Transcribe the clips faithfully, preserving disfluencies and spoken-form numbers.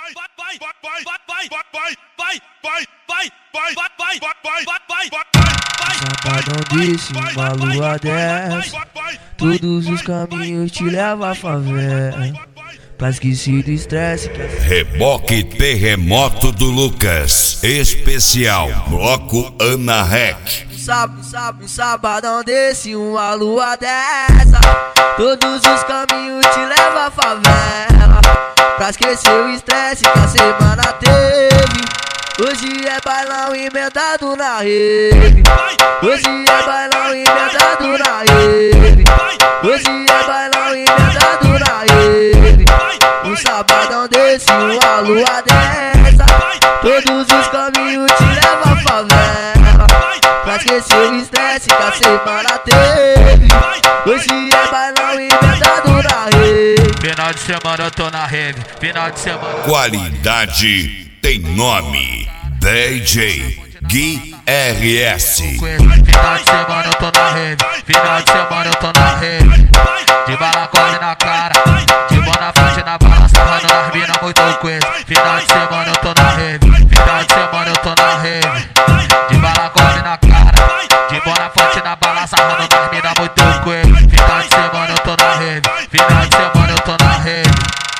Sabadão desse, uma lua dessa, todos os caminhos te levam à favela, pra esquecer do estresse. Reboque Terremoto do Lucas, especial Bloco Ana Rec. Sábado, sábado, sabadão desse, uma lua dessa, todos os caminhos te levam à favela, pra esquecer o estresse que a semana teve. Hoje é bailão emendado na rede. Hoje é bailão emendado na rede. Hoje é bailão emendado na rede. Um sabadão desse, uma lua dessa, todos os caminhos te levam à favela, pra esquecer o estresse que a semana teve. Hoje é bailão emendado na rede. Final de semana eu tô na rede. Final de semana. Qualidade tem nome. D J Gui R S. Final de semana eu tô na rede. Final de semana eu tô na rede. De bala corre na cara, de bona frente na bala, sarrando nas mina muito coisa. Final de semana eu tô na rede. Final de semana eu tô na rede. De bala corre na cara, de bona frente na bala, sarrando nas mina muito coisa. Final de semana eu tô na rede. Final de semana eu tô na rede.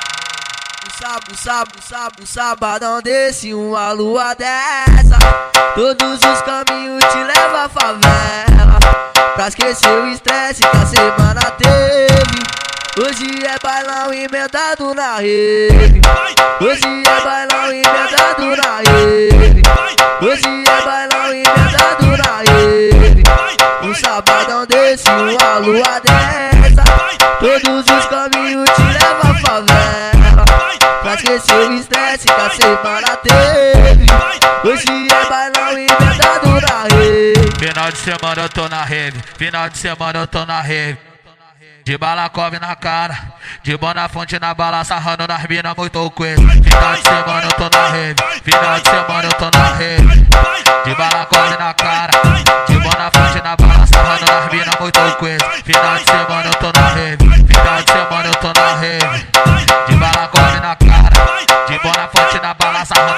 Sábado, sábado, sábado, sabadão desse, uma lua dessa, todos os caminhos te levam à favela, pra esquecer o estresse que a semana teve. Hoje é bailão emendado na rede. Hoje é bailão emendado na rede. Hoje é bailão emendado na rede. Um sabadão desse, uma lua dessa, todos os caminhos te levam à favela, pra esquecer o estresse que a semana teve. Hoje é bailão emendado na rede. Final de semana eu tô na rede. Final de semana eu tô na rede. De bala cove na cara, de bona fonte na bala, sarrando nas mina muito coisa. Final de semana eu tô na rede. Final de semana eu tô na rede. De bala cove na cara, de bona fonte na bala, sarrando nas mina muito coisa. Final de semana eu tô na rede. Final de semana eu tô na rede. De bala cove na cara, de bona fonte na bala, sarrando